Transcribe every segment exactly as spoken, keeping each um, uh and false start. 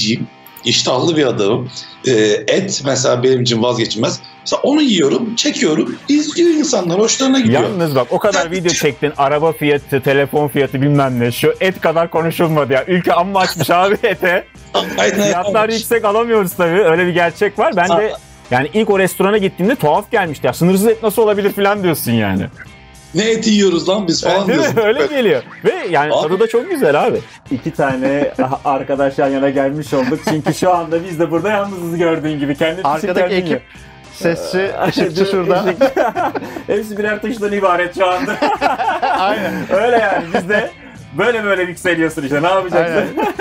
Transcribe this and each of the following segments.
eticiyim. İştahlı bir adamım. Ee, et mesela benim için vazgeçilmez. Mesela onu yiyorum, çekiyorum, izliyor insanlar, hoşlarına gidiyor. Yalnız bak o kadar video çektin, araba fiyatı, telefon fiyatı bilmem ne. Şu et kadar konuşulmadı ya. Ülke amma açmış abi ete. Aynen. Fiyatlar yüksek, alamıyoruz tabii. Öyle bir gerçek var. Ben de yani ilk o restorana gittiğimde tuhaf gelmişti ya. Sınırsız et nasıl olabilir falan diyorsun yani. Ne eti yiyoruz lan biz falan Değil mi? diyorsun. Öyle geliyor. Ve yani abi, tadı da çok güzel abi. İki tane arkadaş yan yana gelmiş olduk. Çünkü şu anda biz de burada yalnızız gördüğün gibi. Kendi arkadaki ekip sesçi, ışıkçı şurada. Hepsi birer tuştan ibaret şu anda. Aynen. Öyle yani biz de böyle böyle yükseliyorsun işte, ne yapacaksın?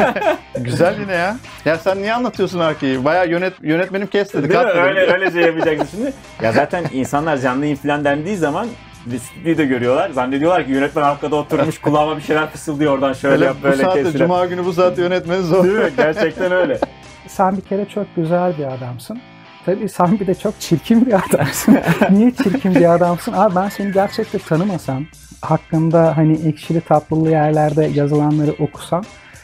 Güzel yine ya. Ya sen niye anlatıyorsun Arke'yi? Bayağı yönet, yönetmenim kes dedi. Değil mi? Öyle, öyle şey yapacaksın şimdi. Ya zaten insanlar canlı yayın falan dendiği zaman video görüyorlar. Zannediyorlar ki yönetmen arkada oturmuş kulağıma bir şeyler fısıldıyor oradan şöyle Öyle yap böyle kes. Bu saatte cuma günü bu saatte yönetmeni zor. Değil mi? Gerçekten öyle. Sen bir kere çok güzel bir adamsın. Tabii sen bir de çok çirkin bir adamsın. Niye çirkin bir adamsın? Abi ben seni gerçekten tanımasam, hakkında hani ekşili tatlılı yerlerde yazılanları okusam,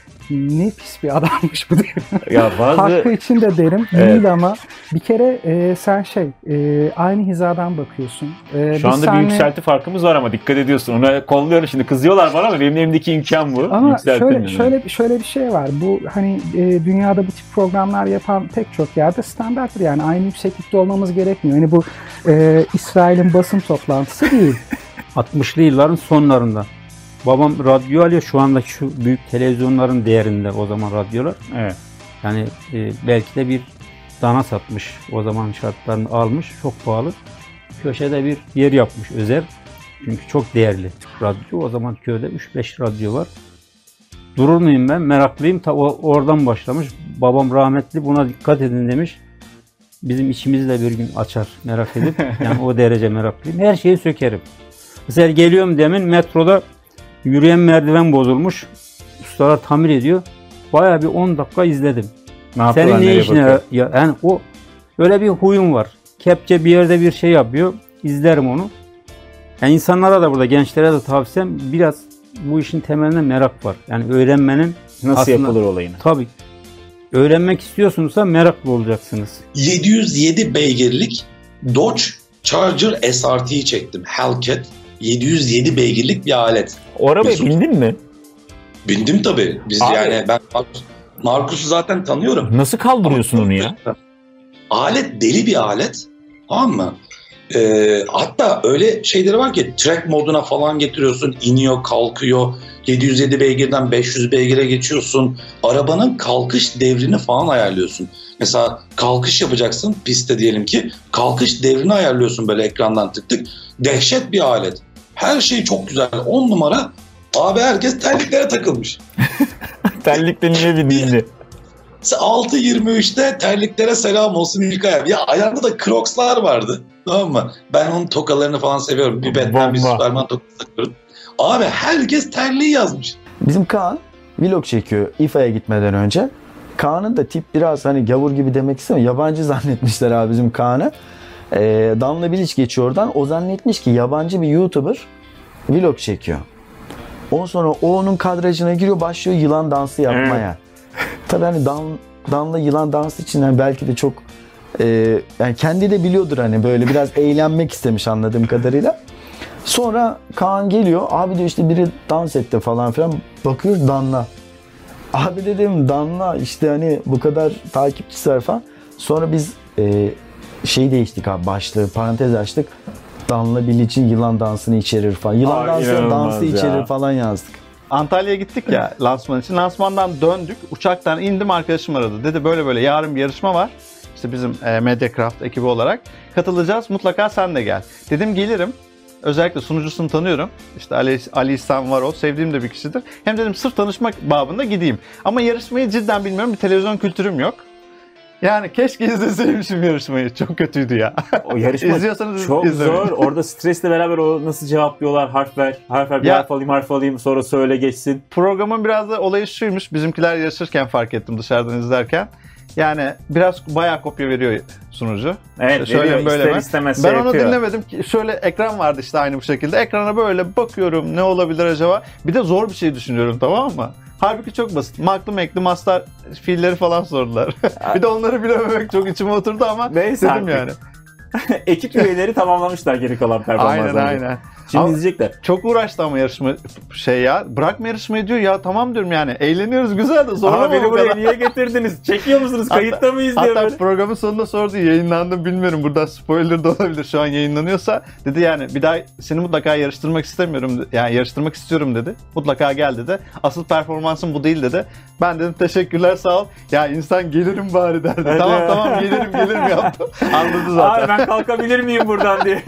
ne pis bir adammış bu diye. Ya bazı... Hakkı için de derim. Evet. Değil ama bir kere e, sen şey e, aynı hizadan bakıyorsun. E, Şu anda senle... bir yükselti farkımız var ama dikkat ediyorsun. Ona kolluyorum şimdi, kızıyorlar bana ama benim elimdeki imkan bu. Ama şöyle, şöyle, şöyle bir şey var. Bu hani e, dünyada bu tip programlar yapan pek çok yerde standarttır. Yani aynı yükseklikte olmamız gerekmiyor. Yani bu e, İsrail'in basın toplantısı değil. altmışlı yılların sonlarında. Babam radyo alıyor, şu andaki şu büyük televizyonların değerinde o zaman radyolar. Evet. Yani e, belki de bir dana satmış, o zaman şartlarını almış, çok pahalı. Köşede bir yer yapmış özel. Çünkü çok değerli radyo. O zaman köyde üç beş radyo var. Durur muyum ben? Meraklıyım. Ta oradan başlamış. Babam rahmetli buna dikkat edin demiş. Bizim içimizi de bir gün açar merak edip. Yani o derece meraklıyım. Her şeyi sökerim. Mesela geliyorum demin metroda yürüyen merdiven bozulmuş. Ustalar tamir ediyor. Bayağı bir on dakika izledim. Ne Senin ne işine ya, yani o öyle bir huyum var. Kepçe bir yerde bir şey yapıyor. İzlerim onu. Yani insanlara da burada, gençlere de tavsiyem, biraz bu işin temeline merak var. Yani öğrenmenin nasıl aslında, yapılır olayını. Tabii. Öğrenmek istiyorsunuzsa meraklı olacaksınız. yedi yüz yedi beygirlik Dodge Charger S R T'yi çektim. Hellcat. yedi yüz yedi beygirlik bir alet. O arabaya Mesut. bindin mi? Bindim tabii. Biz Abi. yani ben Markus'u zaten tanıyorum. Nasıl kaldırıyorsun onu ya? Alet deli bir alet. Tamam mı? Ee, hatta öyle şeyleri var ki track moduna falan getiriyorsun. İniyor, kalkıyor. yedi yüz yedi beygirden beş yüz beygire geçiyorsun. Arabanın kalkış devrini falan ayarlıyorsun. Mesela kalkış yapacaksın pistte diyelim ki. Kalkış devrini ayarlıyorsun böyle ekrandan tık tık. Dehşet bir alet. Her şey çok güzel. on numara. Abi herkes terliklere takılmış. Terlikle niye bindin? altı yirmi üçte terliklere selam olsun ilk ayağım. Ya ayağında da Crocs'lar vardı. Tamam mı? Ben onun tokalarını falan seviyorum. Bir Batman, bir Superman tokası takıyorum. Abi herkes terliği yazmış. Bizim Kaan vlog çekiyor İ F A'ya gitmeden önce. Kaan'ın da tip biraz hani gavur gibi demek istemiyorum. Yabancı zannetmişler abi bizim Kaan'ı. Ee, Damla Bilic geçiyor oradan. O zannetmiş ki yabancı bir YouTuber vlog çekiyor. Ondan sonra o onun kadrajına giriyor, başlıyor yılan dansı yapmaya. Evet. Tabii hani Dan, Danla yılan dansı için yani belki de çok e, yani kendi de biliyordur hani böyle biraz eğlenmek istemiş anladığım kadarıyla. Sonra Kaan geliyor, abi diyor işte biri dans etti falan filan, bakıyoruz Danla. Abi dedim Danla işte hani bu kadar takipçisi var falan. Sonra biz e, şey değiştik abi, başlığı parantez açtık. Danla Bilic'in yılan dansını içerir falan. Yılan dansı, dansı ya. içerir falan yazdık. Antalya'ya gittik ya lansman için. Lansmandan döndük. Uçaktan indim, arkadaşım aradı. Dedi böyle böyle yarın bir yarışma var. İşte bizim e, Mediacraft ekibi olarak katılacağız. Mutlaka sen de gel. Dedim gelirim. Özellikle sunucusunu tanıyorum. İşte Ali, Ali İhsan Varol. Sevdiğim de bir kişidir. Hem dedim sırf tanışmak babında gideyim. Ama yarışmayı cidden bilmiyorum. Bir televizyon kültürüm yok. Yani keşke izleseymişim yarışmayı. Çok kötüydü ya. O yarışma İzliyorsanız çok izlemeyin. zor. Orada stresle beraber o nasıl cevaplıyorlar? Harf ver, harf ver, bir Ya, harf alayım, harf alayım, sonra söyle geçsin. Programın biraz da olayı şuymuş. Bizimkiler yarışırken fark ettim dışarıdan izlerken. Yani biraz bayağı kopya veriyor sunucu. Evet, şöyle veriyor. böyle İster mi? istemez Ben şey onu yapıyor. dinlemedim ki. Şöyle ekran vardı işte aynı bu şekilde. Ekrana böyle bakıyorum, ne olabilir acaba? Bir de zor bir şey düşünüyorum, tamam mı? Halbuki çok basit. Maklı mekli master fiilleri falan sordular. Bir de onları bilememek çok içime oturdu ama Neyse dedim artık. yani. Ekip üyeleri tamamlamışlar geri kalan performanslarını. Aynen aynen. Şimdi Ama izleyecekler. çok uğraştı ama yarışma şey ya. Bırakma yarışmayı diyor ya, tamam diyorum yani. Eğleniyoruz güzel de zorlama Ama beni bu buraya kadar. niye getirdiniz? Çekiyor musunuz? Hatta- Kayıtta mıyız diyor Hatta böyle. programın sonunda sordu, yayınlandı mı bilmiyorum. Buradan spoiler da olabilir. Şu an yayınlanıyorsa dedi yani bir daha seni mutlaka yarıştırmak istemiyorum. Yani yarıştırmak istiyorum dedi. Mutlaka gel dedi. Asıl performansım bu değil dedi. Ben dedim teşekkürler sağ ol. Ya insan gelirim bari derdi. Evet. Tamam tamam gelirim gelirim yaptım. Anladı zaten. Abi ben kalkabilir miyim buradan diye.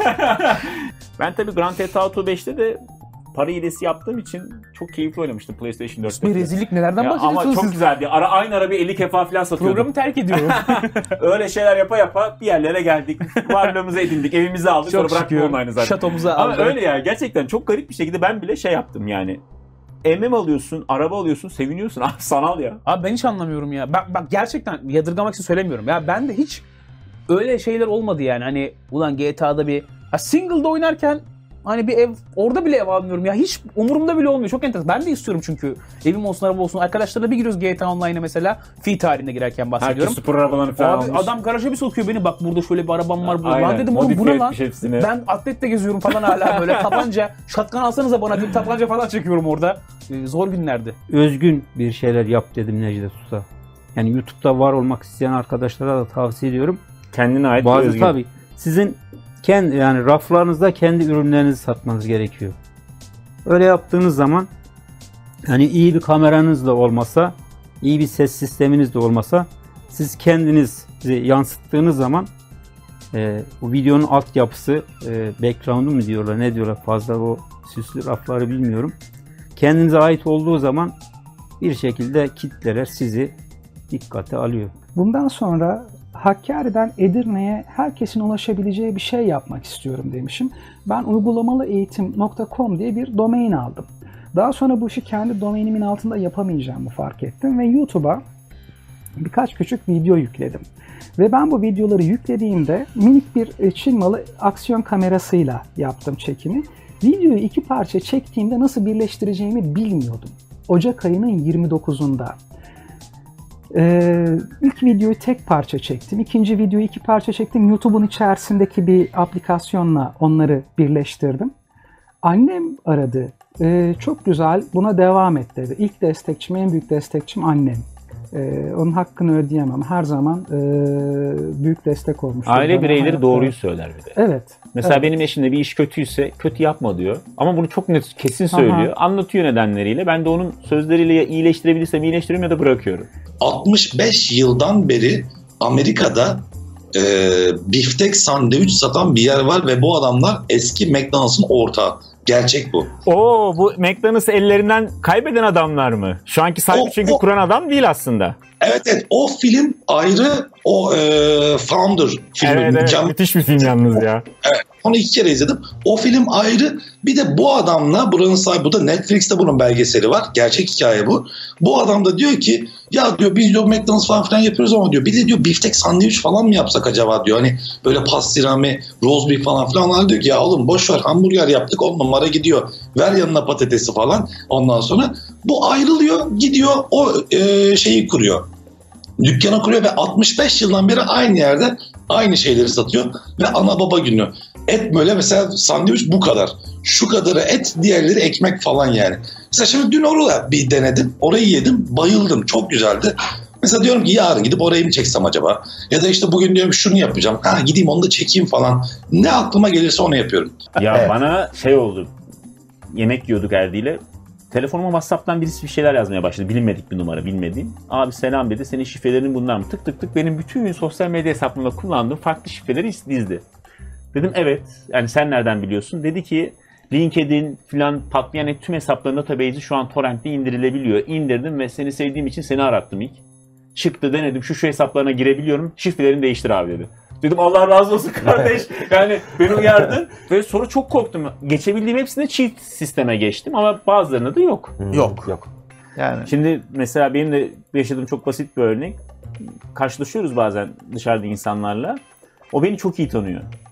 Ben tabii Grand Theft Auto beşte de para hilesi yaptığım için çok keyifli oynamıştım PlayStation dörtte. Bir rezillik nelerden Ya bahsediyorsunuz ama çok siz? güzeldi. Ara, aynı ara bir elli kefa falan satıyordum. Programı terk ediyorum. Öyle şeyler yapa yapa bir yerlere geldik. Varlığımızı edindik. Evimizi aldık. Çok sonra bıraktık şükür. online'ı zaten. Şatomuza Ama aldık. öyle ya. Gerçekten çok garip bir şekilde ben bile şey yaptım yani. M M alıyorsun, araba alıyorsun, seviniyorsun. Abi sanal ya. Abi ben hiç anlamıyorum ya. Bak, bak gerçekten yadırgamak için söylemiyorum. Ya ben de hiç öyle şeyler olmadı yani. Hani ulan G T A'da bir ya single'da oynarken hani bir ev, orada bile ev almıyorum ya. Hiç umurumda bile olmuyor. Çok enteresan. Ben de istiyorum çünkü. Evim olsun, araba olsun. Arkadaşlarla bir giriyoruz G T A Online'a mesela. Fi tarihinde girerken bahsediyorum. Herkes spor arabalarını falan Abi almış. adam garaja bir sokuyor beni. Bak burada şöyle bir arabam var. Aynen. Lan dedim oğlum bu ne Modifiye lan? etmiş hepsini. Ben atletle geziyorum falan hala böyle. Tabanca. Şatkan alsanıza bana. Bir tabanca falan çekiyorum orada. Ee, zor günlerdi. Özgün bir şeyler yap dedim Necdet Usta. Yani YouTube'da var olmak isteyen arkadaşlara da tavsiye ediyorum. Kendine ait bir Bazı özgün. tabii sizin kendi yani raflarınızda kendi ürünlerinizi satmanız gerekiyor. Öyle yaptığınız zaman yani iyi bir kameranız da olmasa, iyi bir ses sisteminiz de olmasa siz kendinizi yansıttığınız zaman e, bu videonun altyapısı e, background'u mu diyorlar ne diyorlar fazla o süslü rafları bilmiyorum. Kendinize ait olduğu zaman bir şekilde kitleler sizi dikkate alıyor. Bundan sonra Hakkari'den Edirne'ye herkesin ulaşabileceği bir şey yapmak istiyorum demişim. Ben uygulamalı eğitim nokta com diye bir domain aldım. Daha sonra bu işi kendi domainimin altında yapamayacağımı fark ettim ve YouTube'a birkaç küçük video yükledim. Ve ben bu videoları yüklediğimde minik bir Çin malı aksiyon kamerasıyla yaptım çekimi. Videoyu iki parça çektiğimde nasıl birleştireceğimi bilmiyordum. Ocak ayının yirmi dokuzunda. Ee, ilk videoyu tek parça çektim. İkinci videoyu iki parça çektim. YouTube'un içerisindeki bir aplikasyonla onları birleştirdim. Annem aradı. Ee, çok güzel, buna devam et dedi. İlk destekçim, en büyük destekçim annem. Ee, onun hakkını ödeyemem. Her zaman e, büyük destek olmuştur. Aile bana bireyleri hayatta. doğruyu söyler bir de. Evet. Mesela evet. benim eşimde bir iş kötüyse kötü yapma diyor. Ama bunu çok net kesin söylüyor. Aha. Anlatıyor nedenleriyle. Ben de onun sözleriyle ya iyileştirebilirsem iyileştiriyorum ya da bırakıyorum. altmış beş yıldan beri Amerika'da e, biftek sandviç satan bir yer var ve bu adamlar eski McDonald's'ın ortağı. Gerçek bu. Oo, bu McDonald's ellerinden kaybeden adamlar mı? Şu anki sahibi O- çünkü o- kuran adam değil aslında. Evet evet, o film ayrı, o e, Founder filmi. Evet, evet, mükemmel. müthiş bir film yalnız ya. Onu iki kere izledim. O film ayrı. Bir de bu adamla, buranın sahibi, bu da Netflix'te bunun belgeseli var. Gerçek hikaye bu. Bu adam da diyor ki ya diyor biz diyor McDonald's falan filan yapıyoruz ama diyor bir de diyor biftek sandviç falan mı yapsak acaba diyor. Hani böyle pastirami, roast beef falan filan. Onlar diyor ki ya oğlum boş ver, hamburger yaptık on numara gidiyor. Ver yanına patatesi falan. Ondan sonra bu ayrılıyor, gidiyor o e, şeyi kuruyor. Dükkanı kuruyor ve altmış beş yıldan beri aynı yerde aynı şeyleri satıyor. Ve ana baba günü. Et böyle mesela sandviç bu kadar. Şu kadarı et, diğerleri ekmek falan yani. Mesela şimdi dün orada bir denedim. Orayı yedim, bayıldım. Çok güzeldi. Mesela diyorum ki yarın gidip orayı mı çeksem acaba? Ya da işte bugün diyorum şunu yapacağım. Ha gideyim onu da çekeyim falan. Ne aklıma gelirse onu yapıyorum. Ya Evet. bana şey oldu. Yemek yiyorduk Erdi'yle. Telefonuma WhatsApp'tan birisi bir şeyler yazmaya başladı. Bilinmedik bir numara, bilmediğim. Abi selam dedi. Senin şifrelerin bunlar mı? Tık tık tık. Benim bütün sosyal medya hesaplarımda kullandığım farklı şifreleri dizdi. Dedim evet. Yani sen nereden biliyorsun? Dedi ki LinkedIn falan patlayan yani tüm hesapların database'i şu an torrentle indirilebiliyor. İndirdim ve seni sevdiğim için seni arattım ilk. Çıktı, denedim. Şu şu hesaplarına girebiliyorum. Şifrelerini değiştir abi dedi. Dedim Allah razı olsun kardeş. Yani beni uyardın. Ve sonra çok korktum. Geçebildiğim hepsinde çift sisteme geçtim ama bazılarında da yok. Yok. Yok. Yani Şimdi mesela benim de yaşadığım çok basit bir örnek. Karşılaşıyoruz bazen dışarıda insanlarla. O beni çok iyi tanıyor.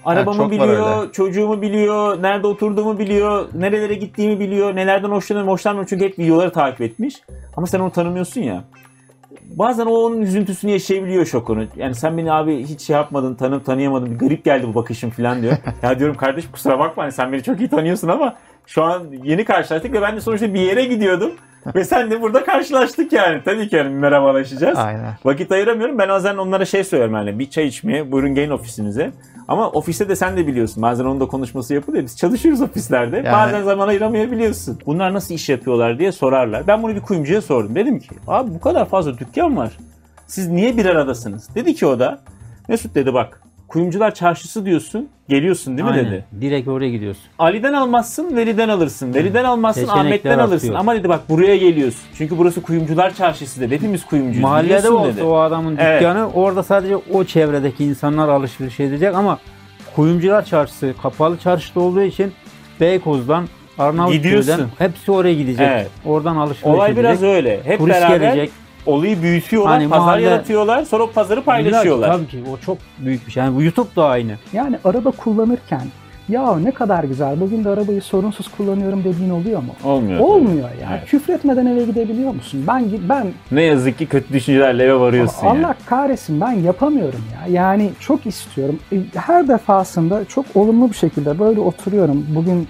Arabamı çok var biliyor, öyle. çocuğumu biliyor, nerede oturduğumu biliyor, nerelere gittiğimi biliyor, nelerden hoşlanıyorum, hoşlanmıyorum çünkü hep videoları takip etmiş. Ama sen onu tanımıyorsun ya. Bazen o onun üzüntüsünü yaşayabiliyor, şokunu. Yani sen beni abi hiç şey yapmadın, tanım tanıyamadın, bir garip geldi bu bakışım falan diyor. Ya diyorum kardeşim kusura bakma hani sen beni çok iyi tanıyorsun ama şu an yeni karşılaştık ve ben de sonuçta bir yere gidiyordum. Ve sen de burada karşılaştık yani. Tabii ki yani merhabalaşacağız. Aynen. Vakit ayıramıyorum. Ben bazen onlara şey söylüyorum yani bir çay içmeye buyurun gelin ofisimize. Ama ofiste de sen de biliyorsun. Bazen onun da konuşması yapılıyor. Biz çalışıyoruz ofislerde. Yani... Bazen zaman ayıramayabiliyorsun. Bunlar nasıl iş yapıyorlar diye sorarlar. Ben bunu bir kuyumcuya sordum. Dedim ki abi bu kadar fazla dükkan var. Siz niye bir aradasınız? Dedi ki o da Mesut dedi bak kuyumcular çarşısı diyorsun. Geliyorsun değil mi Aynen. dedi. Direkt oraya gidiyorsun. Ali'den almazsın, Veli'den alırsın. Veli'den almazsın, Seçenekler Ahmet'ten alırsın. artıyor. Ama dedi bak buraya geliyorsun. Çünkü burası kuyumcular çarşısı dedi. Hepimiz kuyumcuyuz. Mahallede biliyorsun olsa dedi. o adamın Evet. dükkanı orada sadece o çevredeki insanlar alışveriş edecek ama kuyumcular çarşısı kapalı çarşıda olduğu için Beykoz'dan Arnavutköy'den Gidiyorsun. hepsi oraya gidecek. Evet. Oradan alışveriş Olay edecek. biraz öyle. Hep Turist beraber gelecek. olayı büyütüyorlar, Hani pazar mahalle- yaratıyorlar, sonra o pazarı paylaşıyorlar. Tabii ki o çok büyük bir şey. Yani bu YouTube da aynı. Yani araba kullanırken ya ne kadar güzel bugün de arabayı sorunsuz kullanıyorum dediğin oluyor mu? Olmuyor. Olmuyor ya. Evet. Küfretmeden eve gidebiliyor musun? Ben ben Ne yazık ki kötü düşüncelerle eve varıyorsun Allah yani. kahretsin ben yapamıyorum ya. Yani çok istiyorum. Her defasında çok olumlu bir şekilde böyle oturuyorum. Bugün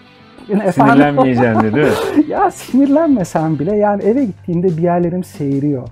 Sinirlenmeyeceğim de değil mi? ya sinirlenmesem bile yani eve gittiğimde bir yerlerim seyiriyor.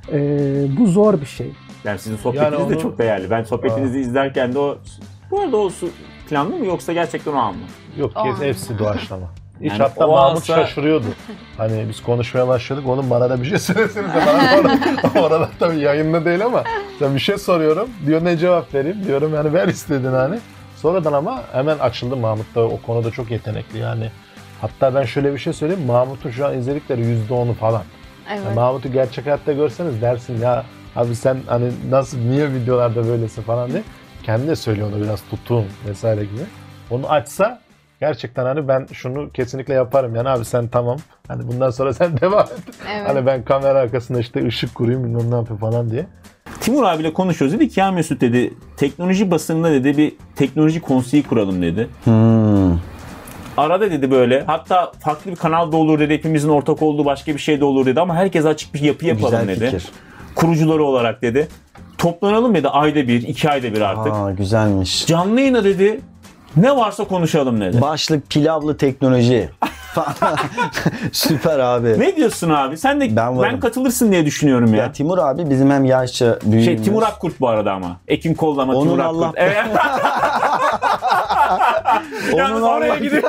Ee, bu zor bir şey. Yani sizin sohbetiniz Yani de onu- çok değerli. Ben sohbetinizi izlerken de o... Bu arada o su- planlı mı yoksa gerçekten o an mı? Yok Aa. kes hepsi doğaçlama. Hiç Yani hatta o Mahmut alsa- şaşırıyordu. Hani biz konuşmaya başladık. Oğlum bana da bir şey söylesenize falan. Orada, orada tabii yayında değil ama sen bir şey soruyorum. Diyor ne cevap vereyim? Diyorum yani ver istedin hani. Sonradan ama hemen açıldı. Mahmut da o konuda çok yetenekli yani. Hatta ben şöyle bir şey söyleyeyim. Mahmut'un şu an izledikleri yüzde onu falan. Evet. Yani Mahmut'u gerçek hayatta görseniz dersin ya abi sen hani nasıl niye videolarda böylesin falan diye. Kendi de söylüyor onu biraz tuttuğum vesaire gibi. Onu açsa gerçekten hani ben şunu kesinlikle yaparım. Yani abi sen tamam. Hani bundan sonra sen devam et. Evet. Hani ben kamera arkasında işte ışık kurayım bilmem ne yapayım falan diye. Timur abiyle konuşuyoruz. Dedi ki ya Mesut dedi teknoloji basınında dedi bir teknoloji konseyi kuralım dedi. Hmm. Arada dedi böyle hatta farklı bir kanal da olur dedi. Hepimizin ortak olduğu başka bir şey de olur dedi ama herkes açık bir yapı yapalım Güzel dedi. fikir. Kurucuları olarak dedi. Toplanalım dedi ayda bir, iki ayda bir artık. Aa, güzelmiş. Canlı yayına dedi ne varsa konuşalım dedi. Başlık pilavlı teknoloji. Süper abi. Ne diyorsun abi? Sen de Ben ben, varım. katılırsın diye düşünüyorum ya. Ya Timur abi bizim hem yaşça büyüğümüz. Şey Timur Akkurt bu arada ama. Ekim Kollama Onun Timur Allah- Akkurt. Evet. Yalnız Onun oraya Allah- gidiyor.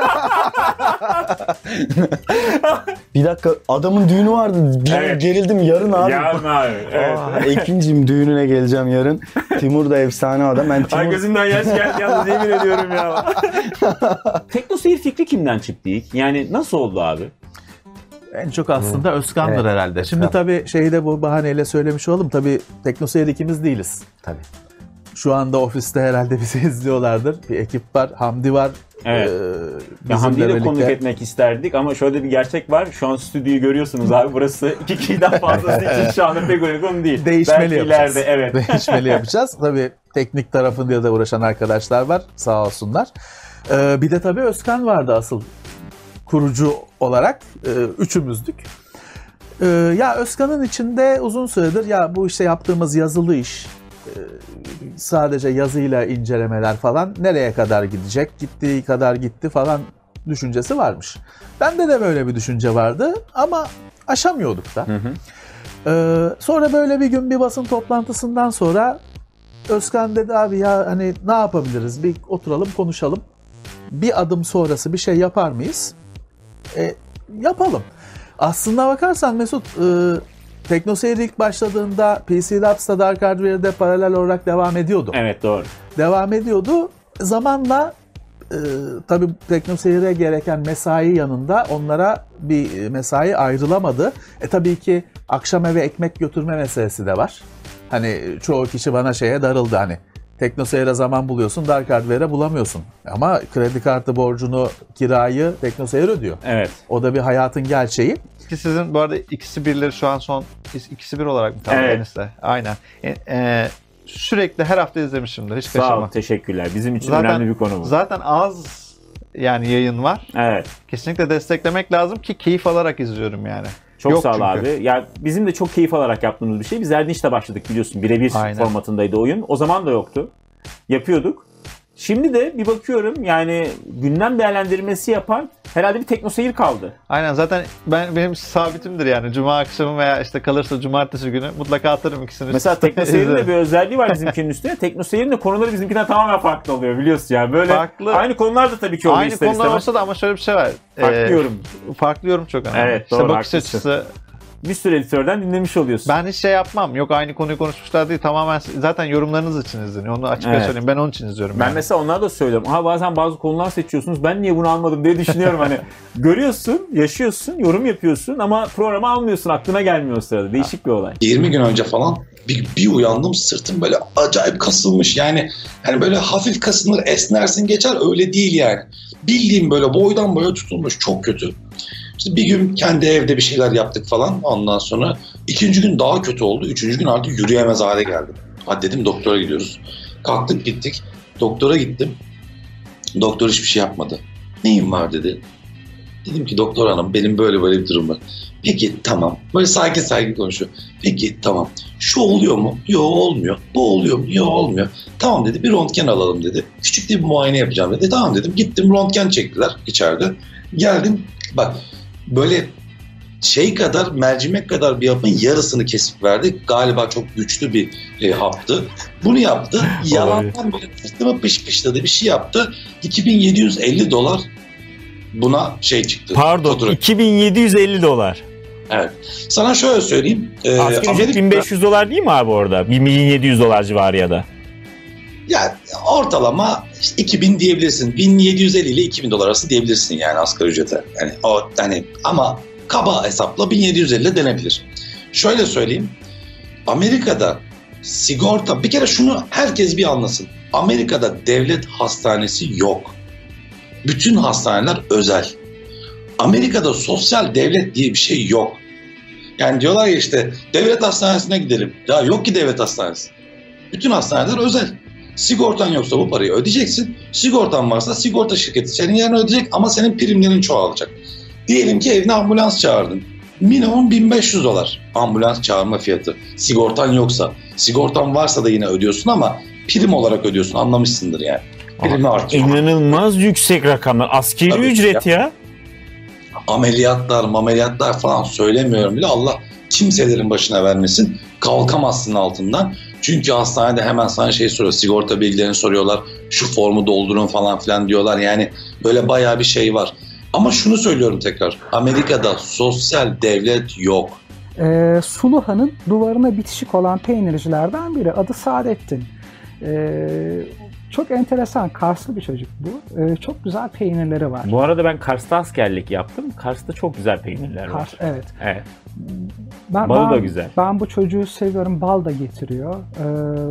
Bir dakika adamın düğünü vardı. Bir an Evet. gerildim yarın abi. Yarın abi. Evet. Aa, Ekincim düğününe geleceğim yarın. Timur da efsane adam. Ben Ay Timur... gözümden yaş geldi yalnız yemin ediyorum ya. Teknoseyir fikri kimden çıktı ilk? Yani nasıl oldu abi? En çok aslında Özkan'dır Evet, herhalde. Özkan. Şimdi tabii şeyi de bu bahaneyle söylemiş olalım. Tabii Teknoseyir ikimiz değiliz. Tabii. Şu anda ofiste herhalde bizi izliyorlardır. Bir ekip var. Hamdi var. Evet. Ee, Ya bizimle Hamdi'yi de birlikte. konuk etmek isterdik ama şöyle bir gerçek var. Şu an stüdyoyu görüyorsunuz abi. Burası iki kişiden fazlası için şu anda pek uygun değil. Değişmeli Belki yapacağız. ileride evet. Değişmeli yapacağız. Tabii teknik tarafında da uğraşan arkadaşlar var. Sağ olsunlar. Ee, bir de tabii Özkan vardı asıl kurucu olarak. Ee, üçümüzdük. Ee, ya Özkan'ın içinde uzun süredir ya bu işte yaptığımız yazılı iş e, sadece yazıyla incelemeler falan nereye kadar gidecek? Gittiği kadar gitti falan düşüncesi varmış. Bende de böyle bir düşünce vardı ama aşamıyorduk da. Hı hı. Ee, sonra böyle bir gün bir basın toplantısından sonra Özkan dedi abi ya hani ne yapabiliriz? Bir oturalım konuşalım. Bir adım sonrası bir şey yapar mıyız? E, yapalım. Aslında bakarsan Mesut e, Teknoseyir ilk başladığında P C Labs'ta Dark Hardware'de paralel olarak devam ediyordu. Evet doğru. Devam ediyordu. Zamanla e, tabii Teknoseyir'e gereken mesai yanında onlara bir mesai ayrılamadı. E tabii ki akşam eve ekmek götürme meselesi de var. Hani çoğu kişi bana şeye darıldı hani. Teknoseyir'e zaman buluyorsun, Dark Hardware'e bulamıyorsun. Ama kredi kartı borcunu, kirayı Teknoseyir ödüyor. Evet. O da bir hayatın gerçeği. Ki sizin bu arada ikisi birleri şu an son ikisi bir olarak mı kaldı Evet. Enis'le? Aynen. E, e, sürekli her hafta izlemişimdir. Hiç Sağ ol, kaçırmam. teşekkürler. Bizim için Zaten- önemli bir konu bu. Zaten az yani yayın var. Evet. Kesinlikle desteklemek lazım ki keyif alarak izliyorum yani. Çok Yok sağ ol çünkü. abi. Ya bizim de çok keyif alarak yaptığımız bir şey. Biz Erdinç'le başladık biliyorsun. Birebir Aynen. formatındaydı oyun. O zaman da yoktu. Yapıyorduk. Şimdi de bir bakıyorum yani gündem değerlendirmesi yapan herhalde bir teknoseyir kaldı. Aynen zaten ben benim sabitimdir yani. Cuma akşamı veya işte kalırsa cumartesi günü mutlaka atarım ikisini. Mesela üst üste teknoseyirin de izlerim. bir özelliği var bizimkinin üstüne. Teknoseyirin de konuları bizimkinden tamamen farklı oluyor biliyorsun yani. Böyle Farklı. aynı konular da tabii ki oluyor Aynı ister konular istemez. olsa da ama şöyle bir şey var. Farklı Ee, yorum. Farklı yorum çok önemli. Evet, İşte doğru, bakış haklısın. açısı. Bir sürü editörden dinlemiş oluyorsun. Ben hiç şey yapmam. Yok aynı konuyu konuşmuşlar değil. Tamamen zaten yorumlarınız için izleniyor. Onu açıkça Evet. söyleyeyim. Ben onun için izliyorum. Ben yani. mesela onlara da söylüyorum. Ha bazen bazı konular seçiyorsunuz. Ben niye bunu almadım diye düşünüyorum hani. Görüyorsun, yaşıyorsun, yorum yapıyorsun ama programı almıyorsun. Aklına gelmiyor o sırada. Değişik bir olay. yirmi gün önce falan bir, bir uyandım, sırtım böyle acayip kasılmış. Yani hani böyle hafif kasılır, esnersin geçer, öyle değil yani. Bildiğim böyle boydan boya tutulmuş, çok kötü. İşte bir gün kendi evde bir şeyler yaptık falan, ondan sonra ikinci gün daha kötü oldu. Üçüncü gün artık yürüyemez hale geldim. Hadi dedim doktora gidiyoruz. Kalktık gittik. Doktora gittim. Doktor hiçbir şey yapmadı. Neyim var dedi. Dedim ki doktor hanım benim böyle böyle bir durum var. Peki tamam. Böyle sakin sakin konuşuyor. Peki tamam. Şu oluyor mu? Yok olmuyor. Bu oluyor mu? Yok olmuyor. Tamam dedi, bir röntgen alalım dedi. Küçük de bir muayene yapacağım dedi. Tamam dedim. Gittim, röntgen çektiler içeride. Geldim. Bak böyle şey kadar, mercimek kadar bir hapın yarısını kesip verdi. Galiba çok güçlü bir e, haptı. Bunu yaptı. Yalandan böyle sırtıma pış pışladı, bir şey yaptı. iki bin yedi yüz elli dolar buna şey çıktı. Pardon, fatura. iki bin yedi yüz elli dolar. Evet. Sana şöyle söyleyeyim. E, Asgari ücret Amerika- bin beş yüz dolar değil mi abi orada? bin yedi yüz dolar civarı ya da. Yani ortalama işte iki bin diyebilirsin. bin yedi yüz elli ile iki bin dolar arası diyebilirsin yani asgari ücrete. Yani o hani ama kaba hesapla bin yedi yüz elli ile denebilir. Şöyle söyleyeyim. Amerika'da sigorta, bir kere şunu herkes bir anlasın. Amerika'da devlet hastanesi yok. Bütün hastaneler özel. Amerika'da sosyal devlet diye bir şey yok. Yani diyorlar ya işte devlet hastanesine gidelim. Ya yok ki devlet hastanesi. Bütün hastaneler özel. Sigortan yoksa bu parayı ödeyeceksin. Sigortan varsa sigorta şirketi senin yerine ödeyecek ama senin primlerin çoğalacak. Diyelim ki evine ambulans çağırdın. Minimum bin beş yüz dolar ambulans çağırma fiyatı. Sigortan yoksa. Sigortan varsa da yine ödüyorsun ama prim olarak ödüyorsun, anlamışsındır yani. Primi artıyor. İnanılmaz yüksek rakamlar. Askeri Tabii ücret ya. Ameliyatlar, ameliyatlar falan söylemiyorum bile, Allah kimselerin başına vermesin. Kalkamazsın altından. Çünkü hastanede hemen sana şey soruyor, sigorta bilgilerini soruyorlar. Şu formu doldurun falan filan diyorlar. Yani böyle bayağı bir şey var. Ama şunu söylüyorum tekrar. Amerika'da sosyal devlet yok. Ee, Suluha'nın duvarına bitişik olan peynircilerden biri. Adı Saadettin. Ee, çok enteresan, Karslı bir çocuk bu. Ee, çok güzel peynirleri var. Bu arada ben Kars'ta askerlik yaptım. Kars'ta çok güzel peynirler var. Kars, evet. Evet. Ben, Balı ben, da güzel. Ben bu çocuğu seviyorum. Bal da getiriyor. Ee,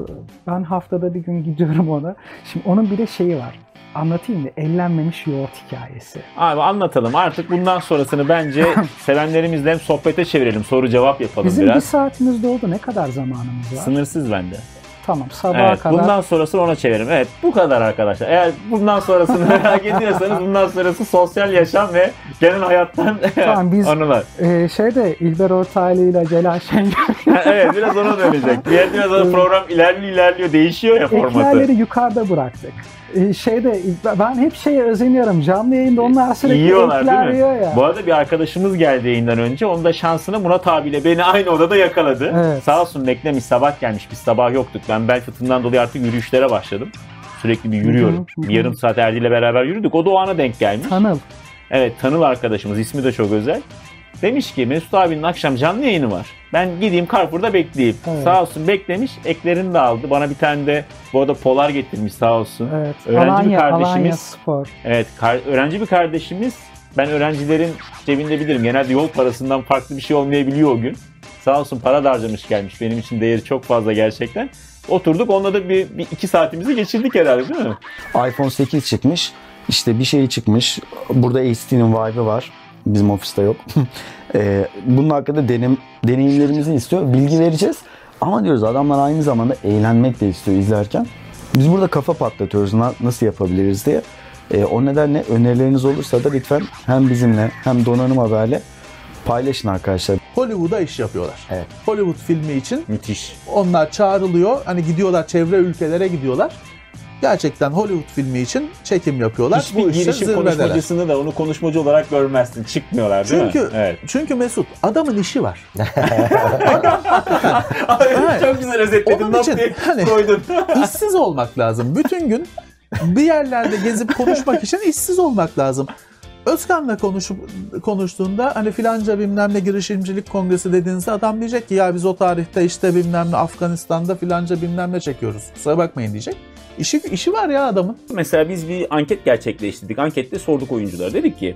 ben haftada bir gün gidiyorum ona. Şimdi onun bir de şeyi var. Anlatayım mı? Ellenmemiş yoğurt hikayesi. Abi anlatalım. Artık bundan sonrasını bence sevenlerimizle hem sohbete çevirelim. Soru cevap yapalım Bizim biraz. bir saatimiz doldu. Ne kadar zamanımız var? Sınırsız bende. Tamam, sabaha Evet, kadar. bundan sonrasını ona çevirelim. Evet, bu kadar arkadaşlar. Eğer bundan sonrasını merak ediyorsanız bundan sonrası sosyal yaşam ve genel hayattan Tamam, biz anılar. e, şeyde İlber Ortaylı ile Celal Şengör Evet, biraz ona dönecek. Diğer biraz sonra program ilerliyor ilerliyor değişiyor ya formatı. eklerleri yukarıda bıraktık. E, şeyde ben hep şeye özeniyorum. Canlı yayında onlar sürekli Yiyorlar ekler değil mi? yiyor ya. Bu arada bir arkadaşımız geldi yayından önce. Onun da şansına Murat abiyle beni aynı odada yakaladı. Evet. Sağ olsun beklemiş, sabah gelmiş. Biz sabah yoktuk. Ben bel fıtığından dolayı artık yürüyüşlere başladım. Sürekli bir yürüyorum. Hı hı, hı. Bir yarım saat Erdi ile beraber yürüdük. O da o ana denk gelmiş. Tanıl. Evet, Tanıl arkadaşımız. İsmi de çok özel. Demiş ki Mesut abinin akşam canlı yayını var. Ben gideyim Carrefour'da bekleyeyim. Evet. Sağ olsun beklemiş. Eklerini de aldı. Bana bir tane de bu arada polar getirmiş sağ olsun. Evet. Öğrenci Alanya, bir kardeşimiz. Alanya Spor. Evet, kar- öğrenci bir kardeşimiz. Ben öğrencilerin cebinde bilirim. Genelde yol parasından farklı bir şey olmayabiliyor o gün. Sağ olsun para da harcamış gelmiş. Benim için değeri çok fazla gerçekten. Oturduk onunla da bir, bir iki saatimizi geçirdik herhalde değil mi? iPhone sekiz çıkmış. İşte bir şey çıkmış. Burada H D'nin Vive'ı var. Bizim ofiste yok. ee, bunun hakkında denem, deneyimlerimizi istiyor. Bilgi vereceğiz. Ama diyoruz adamlar aynı zamanda eğlenmek de istiyor izlerken. Biz burada kafa patlatıyoruz nasıl yapabiliriz diye. E, o nedenle önerileriniz olursa da lütfen hem bizimle hem Donanım Haber'le paylaşın arkadaşlar. Hollywood'a iş yapıyorlar. Evet. Hollywood filmi için Müthiş. onlar çağrılıyor. Hani gidiyorlar, çevre ülkelere gidiyorlar. Gerçekten Hollywood filmi için çekim yapıyorlar. Hiçbir Bu işte girişim zirvedeler. konuşmacısını da onu konuşmacı olarak görmezsin. Çıkmıyorlar değil Çünkü mi? Evet. çünkü Mesut adamın işi var. Çok güzel özetledin. Onun için Noktayı hani koydun. işsiz olmak lazım. Bütün gün bir yerlerde gezip konuşmak için işsiz olmak lazım. Özkan'la konuşup konuştuğunda hani filanca bilmem ne girişimcilik kongresi dediğinizde adam diyecek ki ya biz o tarihte işte bilmem ne Afganistan'da filanca bilmem ne çekiyoruz. Kusura bakmayın diyecek. İşi, işi var ya adamın. Mesela biz bir anket gerçekleştirdik. Ankette sorduk oyunculara. Dedik ki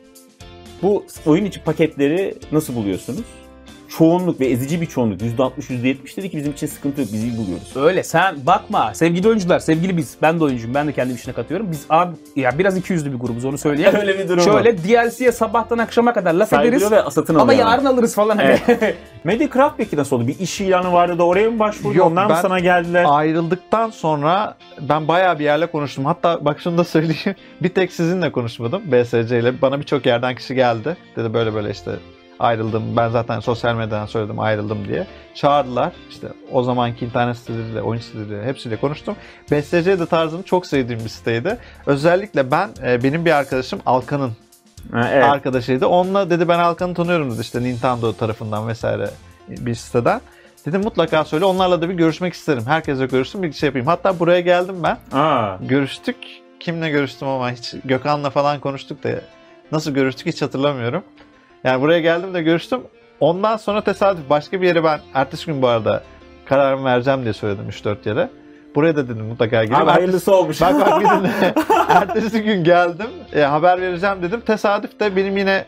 bu oyun içi paketleri nasıl buluyorsunuz? Çoğunluk ve ezici bir çoğunluk yüzde altmış yüzde yetmiş dedi ki bizim için sıkıntı yok, biz iyi buluyoruz. Öyle sen bakma sevgili oyuncular, sevgili biz, ben de oyuncuyum, ben de kendi işine katıyorum. Biz abi ya biraz iki yüzlü bir grubuz, onu söyleyeyim. Öyle bir durum Şöyle var. D L C'ye sabahtan akşama kadar laf Saydırıyor ederiz ve satın ama alıyor. yarın alırız falan. Evet. Mediacraft peki nasıl oldu? Bir iş ilanı vardı da oraya mı başvurdun? Yok, Onlar mı ben sana geldiler? Ayrıldıktan sonra ben bayağı bir yerle konuştum. Hatta bak şunu da söyleyeyim. Bir tek sizinle konuşmadım B S C ile. Bana birçok yerden kişi geldi. Dedi böyle böyle işte ayrıldım. Ben zaten sosyal medyadan söyledim ayrıldım diye. Çağırdılar. İşte o zamanki internet siteleriyle, oyun siteleriyle hepsiyle konuştum. B S C de tarzını çok sevdiğim bir siteydi. Özellikle ben, benim bir arkadaşım Alkan'ın Ha, evet. arkadaşıydı. Onunla dedi ben Alkan'ı tanıyorum dedi işte Nintendo tarafından vesaire bir siteden. Dedim mutlaka söyle, onlarla da bir görüşmek isterim. Herkesle görüştüm, bir şey yapayım. Hatta buraya geldim ben. Aa. Görüştük. Kimle görüştüm ama hiç Gökhan'la falan konuştuk da nasıl görüştük hiç hatırlamıyorum. Yani buraya geldim de görüştüm. Ondan sonra tesadüf başka bir yere ben ertesi gün bu arada kararımı vereceğim diye söyledim üç dört yere. Buraya da dedim mutlaka gelin. Abi hayırlısı olmuş. Bak bak bir dinle. Ertesi gün geldim. E, haber vereceğim dedim. Tesadüf de benim yine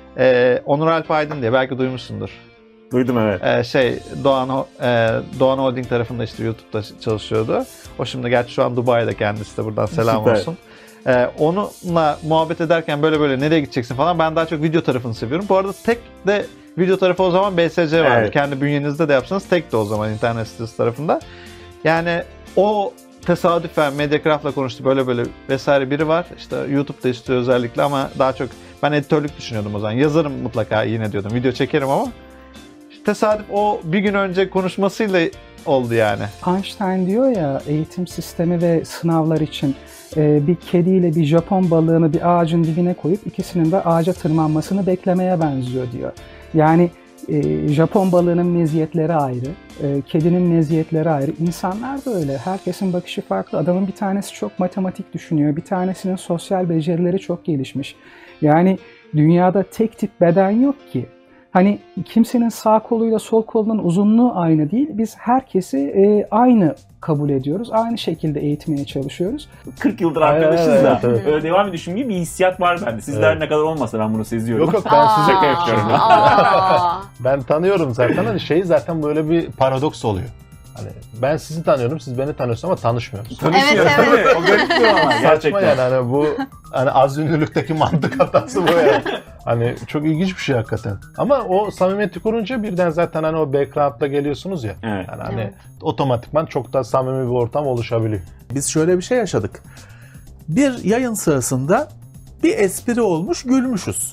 e, Onur Alp Aydın diye belki duymuşsundur. Duydum evet. E, şey Doğan e, Doğan Holding tarafında işte YouTube'da çalışıyordu. O şimdi gerçi şu an Dubai'de, kendisi de buradan selam Süper. olsun. Ee, onunla muhabbet ederken böyle böyle nereye gideceksin falan, ben daha çok video tarafını seviyorum. Bu arada tek de video tarafı o zaman B S C vardı. Evet. Kendi bünyenizde de yapsanız tek de o zaman internet sitesi tarafında. Yani o tesadüfen Mediacraft'la konuştu, böyle böyle vesaire biri var. İşte YouTube'da istiyor özellikle ama daha çok ben editörlük düşünüyordum o zaman. Yazarım mutlaka yine diyordum. Video çekerim ama işte tesadüf o bir gün önce konuşmasıyla oldu yani. Einstein diyor ya, eğitim sistemi ve sınavlar için bir kediyle bir Japon balığını bir ağacın dibine koyup ikisinin de ağaca tırmanmasını beklemeye benziyor diyor. Yani e, Japon balığının meziyetleri ayrı, e, kedinin meziyetleri ayrı. İnsanlar da öyle. Herkesin bakışı farklı. Adamın bir tanesi çok matematik düşünüyor, bir tanesinin sosyal becerileri çok gelişmiş. Yani dünyada tek tip beden yok ki. Hani kimsenin sağ koluyla sol kolunun uzunluğu aynı değil. Biz herkesi e, aynı kabul ediyoruz. Aynı şekilde eğitmeye çalışıyoruz. kırk yıldır arkadaşız Evet, da. evet. Öyle devam ediyorsun gibi bir hissiyat var bende. Sizler Evet. ne kadar olmasa ben bunu seziyorum. Yok yok ben sizi Şaka yapıyorum. Aa. ben tanıyorum zaten. Hani şey zaten böyle bir paradoks oluyor. Hani ben sizi tanıyorum, siz beni tanıyorsunuz ama tanışmıyoruz. Tanışıyoruz Evet, değil mi? O garip bir ama Saçma gerçekten. yani hani bu hani az ünlülükteki mantık hatası bu yani. Hani çok ilginç bir şey hakikaten. Ama o samimiyeti kurunca birden zaten hani o background'la geliyorsunuz ya. Evet. Yani hani Evet. otomatikman çok da samimi bir ortam oluşabiliyor. Biz şöyle bir şey yaşadık. Bir yayın sırasında bir espri olmuş, gülmüşüz.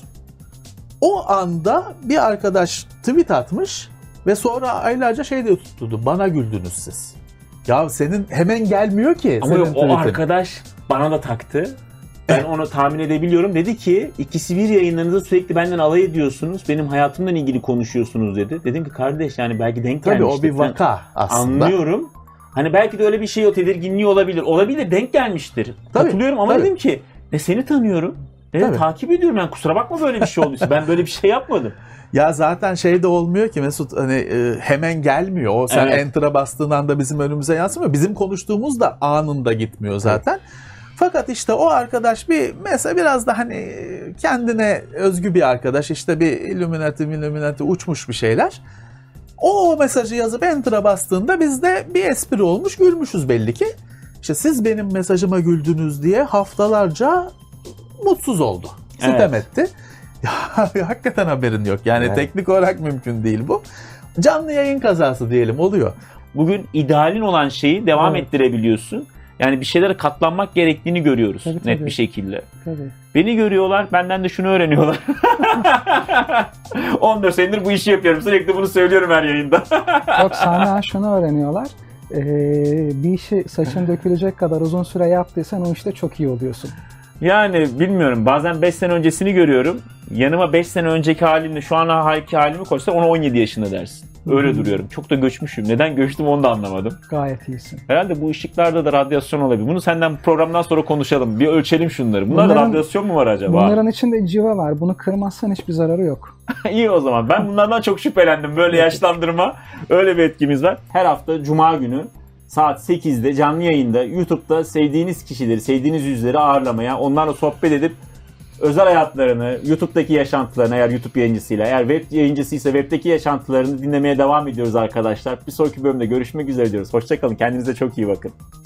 O anda bir arkadaş tweet atmış ve sonra aylarca şey diye tutturdu. Bana güldünüz siz. Ya senin hemen gelmiyor ki. Ama senin yok, o tweetin. arkadaş bana da taktı. Ben onu tahmin edebiliyorum. Dedi ki ikisi bir yayınlarınızda sürekli benden alay ediyorsunuz. Benim hayatımdan ilgili konuşuyorsunuz dedi. Dedim ki kardeş yani belki denk Tabii gelmiştir. o bir vaka aslında. Anlıyorum. Hani belki de öyle bir şey, o tedirginliği olabilir. Olabilir, denk gelmiştir. Tabii, Katılıyorum ama tabii. dedim ki ne seni tanıyorum. Ne de Tabii. takip ediyorum yani, kusura bakma böyle bir şey olduysa. Ben böyle bir şey yapmadım. Ya zaten şey de olmuyor ki Mesut, hani e, hemen gelmiyor. O sen Evet. enter'a bastığın anda bizim önümüze yansımıyor. Bizim konuştuğumuz da anında gitmiyor zaten. Fakat işte o arkadaş bir mesela biraz da hani kendine özgü bir arkadaş, işte bir Illuminati Illuminati uçmuş bir şeyler. O mesajı yazıp enter'a bastığında bizde bir espri olmuş, gülmüşüz belli ki. İşte siz benim mesajıma güldünüz diye haftalarca mutsuz oldu. Sitem Evet. etti. Ya hakikaten haberin yok. Yani Evet. teknik olarak mümkün değil bu. canlı yayın kazası diyelim, oluyor. Bugün idealin olan şeyi devam Evet. ettirebiliyorsun. Yani bir şeylere katlanmak gerektiğini görüyoruz Tabii, net tabii. bir şekilde. Tabii. Beni görüyorlar, benden de şunu öğreniyorlar. on dört senedir bu işi yapıyorum. Sürekli bunu söylüyorum her yayında. Yok, senden şunu öğreniyorlar. Ee, bir işi saçın dökülecek kadar uzun süre yaptıysan o işte çok iyi oluyorsun. Yani bilmiyorum. Bazen beş sene öncesini görüyorum. Yanıma beş sene önceki halimle şu an halki halimi koysalar ona on yedi yaşında dersin. Öyle Hı-hı. duruyorum. Çok da göçmüşüm. Neden göçtüm onu da anlamadım. Gayet iyisin. Herhalde bu ışıklarda da radyasyon olabilir. Bunu senden programdan sonra konuşalım. Bir ölçelim şunları. Bunlarda Bunların- radyasyon mu var acaba? Bunların içinde civa var. Bunu kırmazsan hiçbir zararı yok. İyi o zaman. Ben bunlardan çok şüphelendim. Böyle yaşlandırma. Öyle bir etkimiz var. Her hafta Cuma günü saat sekizde canlı yayında YouTube'da sevdiğiniz kişileri, sevdiğiniz yüzleri ağırlamaya, onlarla sohbet edip özel hayatlarını, YouTube'daki yaşantılarını, eğer YouTube yayıncısıyla, eğer web yayıncısıysa web'deki yaşantılarını dinlemeye devam ediyoruz arkadaşlar. Bir sonraki bölümde görüşmek üzere diyoruz. Hoşça kalın. Kendinize çok iyi bakın.